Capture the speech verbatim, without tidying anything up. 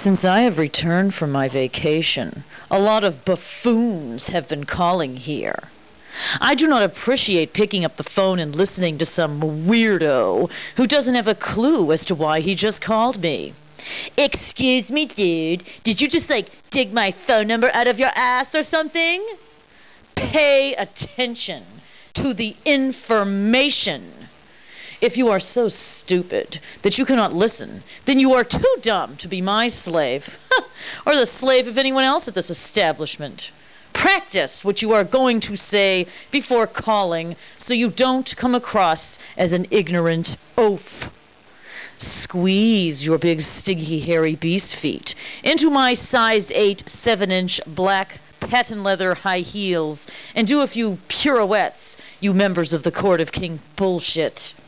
Since I have returned from my vacation, a lot of buffoons have been calling here. I do not appreciate picking up the phone and listening to some weirdo who doesn't have a clue as to why he just called me. Excuse me, dude. Did you just, like, dig my phone number out of your ass or something? Pay attention to the information. If you are so stupid that you cannot listen, then you are too dumb to be my slave, or the slave of anyone else at this establishment. Practice what you are going to say before calling so you don't come across as an ignorant oaf. Squeeze your big, stinky, hairy beast feet into my size eight, seven inch black patent leather high heels and do a few pirouettes, you members of the Court of King Bullshit.